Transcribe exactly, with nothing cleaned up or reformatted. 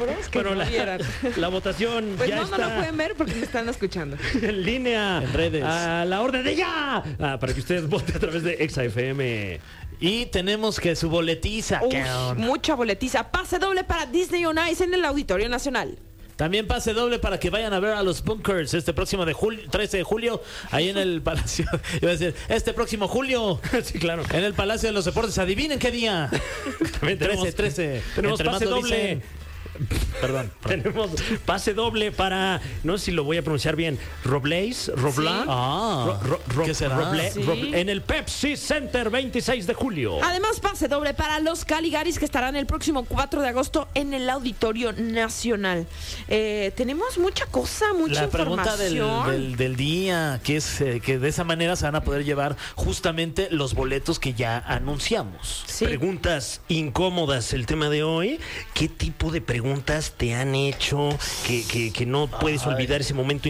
cerebros que Bueno, no la, vieran. la votación Pues ya no, está no lo pueden ver porque me están escuchando. en línea. En redes. A la orden de ya. Ah, para que usted vote a través de Exa F M. Y tenemos que su boletiza. Uf, cabrón. mucha boletiza. Pase doble para Disney on Ice en el Auditorio Nacional. También pase doble para que vayan a ver a los Bunkers este próximo de julio, trece de julio, ahí en el Palacio. Iba a decir, este próximo julio. Sí, claro. En el Palacio de los Deportes. Adivinen qué día. También tenemos, trece, trece. Tenemos Entre más pase lo doble. dicen. Perdón. perdón. Tenemos pase doble para, no sé si lo voy a pronunciar bien, Robleis, Roblan. Sí. Ah, Ro- ro- ro- ¿qué será? Roble- Sí. Roble- en el Pepsi Center veintiséis de julio. Además, pase doble para los Caligaris que estarán el próximo cuatro de agosto en el Auditorio Nacional. Eh, tenemos mucha cosa, mucha La pregunta del, información. del, del día, que es eh, que de esa manera se van a poder llevar justamente los boletos que ya anunciamos. Sí. Preguntas incómodas el tema de hoy. ¿Qué tipo de preguntas te han hecho que, que, que no puedes Ay. olvidar ese momento